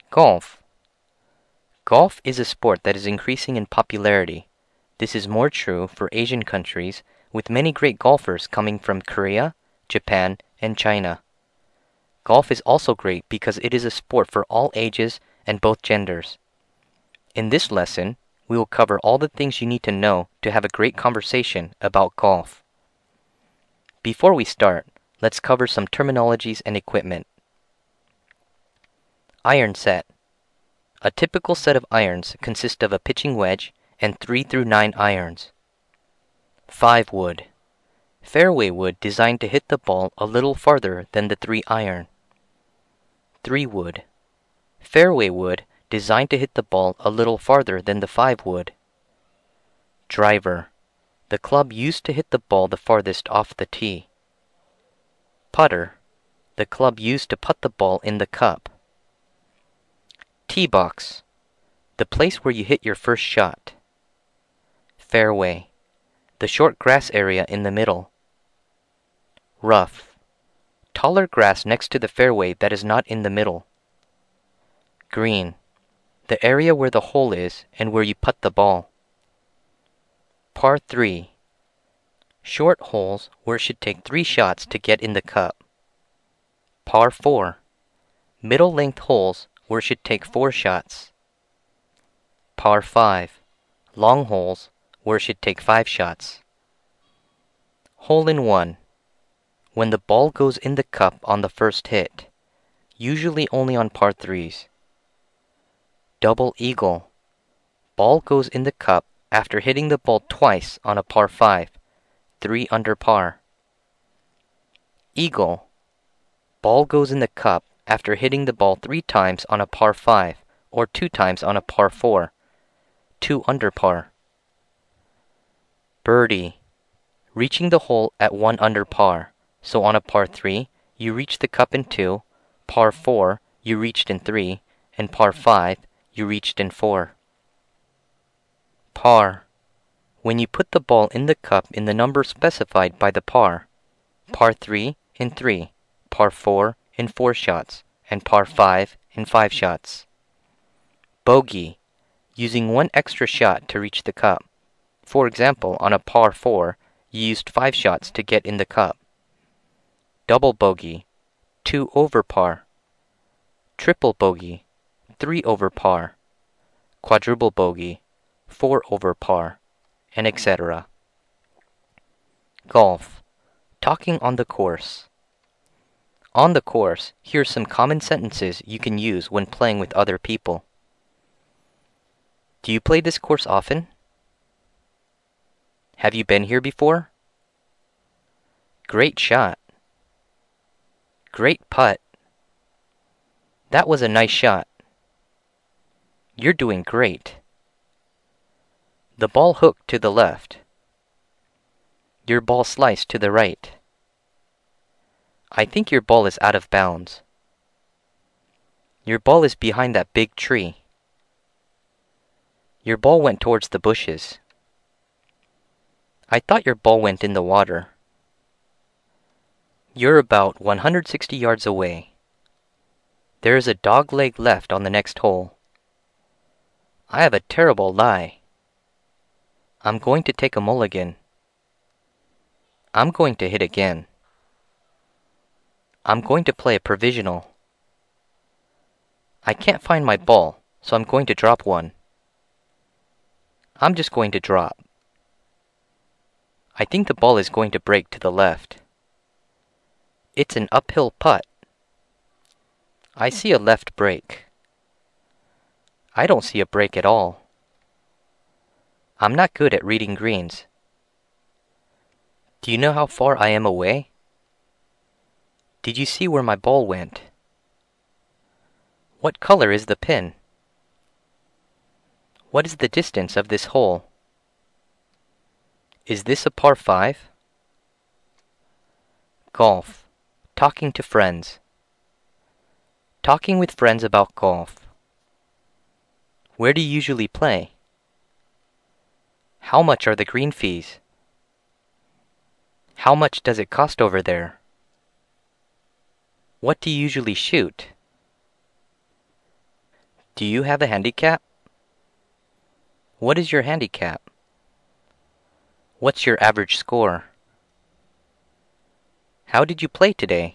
Golf. Golf is a sport that is increasing in popularity. This is more true for Asian countries, with many great golfers coming from Korea, Japan, and China. Golf is also great because it is a sport for all ages and both genders. In this lesson, we will cover all the things you need to know to have a great conversation about golf. Before we start, let's cover some terminologies and equipment. Iron set. A typical set of irons consists of a pitching wedge and 3 through 9 irons. 5 wood. Fairway wood designed to hit the ball a little farther than the 3 iron. 3 wood. Fairway wood designed to hit the ball a little farther than the 5 wood. Driver. The club used to hit the ball the farthest off the tee. Putter. The club used to putt the ball in the cup. Tee box. The place where you hit your first shot. Fairway. The short grass area in the middle. Rough. Taller grass next to the fairway that is not in the middle. Green. The area where the hole is and where you putt the ball. Par 3. Short holes where it should take 3 shots to get in the cup. Par 4. Middle length holes where it should take 4 shots. Par 5. Long holes where it should take 5 shots. Hole in 1. When the ball goes in the cup on the first hit, usually only on par 3s. Double eagle. Ball goes in the cup after hitting the ball twice on a par 5, 3 under par. Eagle. Ball goes in the cup after hitting the ball 3 times on a par 5 or 2 times on a par 4, 2 under par. Birdie. Reaching the hole at 1 under par, so on a par 3, you reach the cup in 2, par 4, you reached in 3, and par 5, you reached in 4. Par. When you put the ball in the cup in the number specified by the par. Par 3 in 3, par 4 in 4 shots, and par 5 in 5 shots. Bogey. Using 1 extra shot to reach the cup. For example, on a par 4, you used 5 shots to get in the cup. Double bogey. 2 over par. Triple bogey. 3 over par. Quadruple bogey. 4 over par, and etc. Golf. Talking on the course. On the course, here are some common sentences you can use when playing with other people. Do you play this course often? Have you been here before? Great shot. Great putt. That was a nice shot. You're doing great. The ball hooked to the left. Your ball sliced to the right. I think your ball is out of bounds. Your ball is behind that big tree. Your ball went towards the bushes. I thought your ball went in the water. You're about 160 yards away. There is a dog leg left on the next hole. I have a terrible lie. I'm going to take a mulligan. I'm going to hit again. I'm going to play a provisional. I can't find my ball, so I'm going to drop one. I'm just going to drop. I think the ball is going to break to the left. It's an uphill putt. I see a left break. I don't see a break at all. I'm not good at reading greens. Do you know how far I am away? Did you see where my ball went? What color is the pin? What is the distance of this hole? Is this a par 5? Golf. Talking to friends. Talking with friends about golf. Where do you usually play? How much are the green fees? How much does it cost over there? What do you usually shoot? Do you have a handicap? What is your handicap? What's your average score? How did you play today?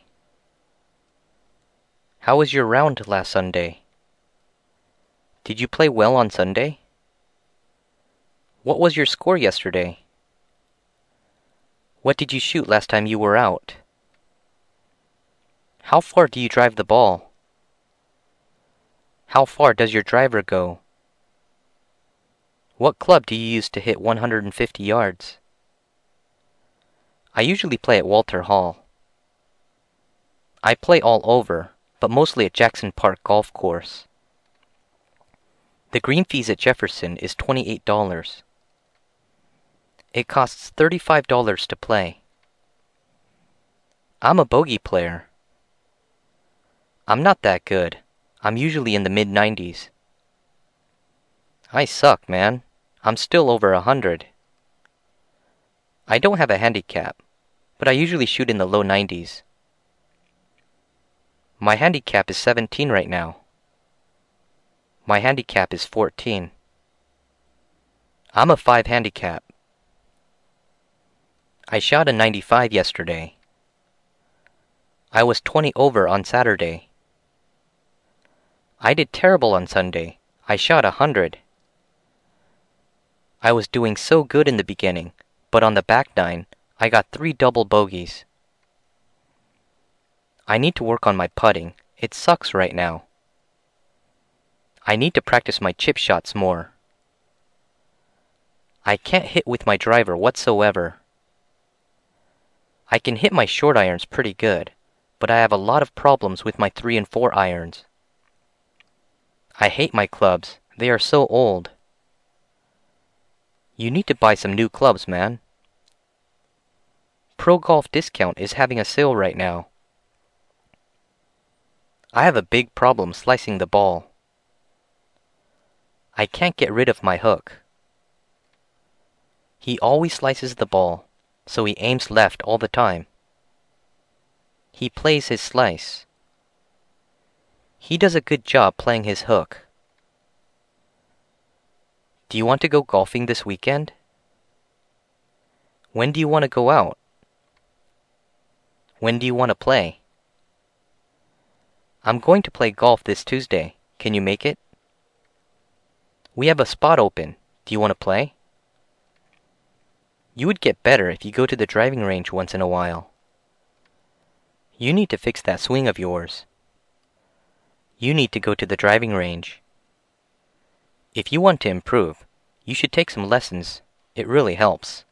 How was your round last Sunday? Did you play well on Sunday? What was your score yesterday? What did you shoot last time you were out? How far do you drive the ball? How far does your driver go? What club do you use to hit 150 yards? I usually play at Walter Hall. I play all over, but mostly at Jackson Park Golf Course. The green fees at Jefferson is $28. It costs $35 to play. I'm a bogey player. I'm not that good. I'm usually in the mid-90s. I suck, man. I'm still over 100. I don't have a handicap, but I usually shoot in the low 90s. My handicap is 17 right now. My handicap is 14. I'm a 5 handicap. I shot a 95 yesterday. I was 20 over on Saturday. I did terrible on Sunday. I shot 100. I was doing so good in the beginning, but on the back nine, I got 3 double bogeys. I need to work on my putting. It sucks right now. I need to practice my chip shots more. I can't hit with my driver whatsoever. I can hit my short irons pretty good, but I have a lot of problems with my 3 and 4 irons. I hate my clubs. They are so old. You need to buy some new clubs, man. Pro Golf Discount is having a sale right now. I have a big problem slicing the ball. I can't get rid of my hook. He always slices the ball, so he aims left all the time. He plays his slice. He does a good job playing his hook. Do you want to go golfing this weekend? When do you want to go out? When do you want to play? I'm going to play golf this Tuesday. Can you make it? We have a spot open. Do you want to play? You would get better if you go to the driving range once in a while. You need to fix that swing of yours. You need to go to the driving range. If you want to improve, you should take some lessons. It really helps.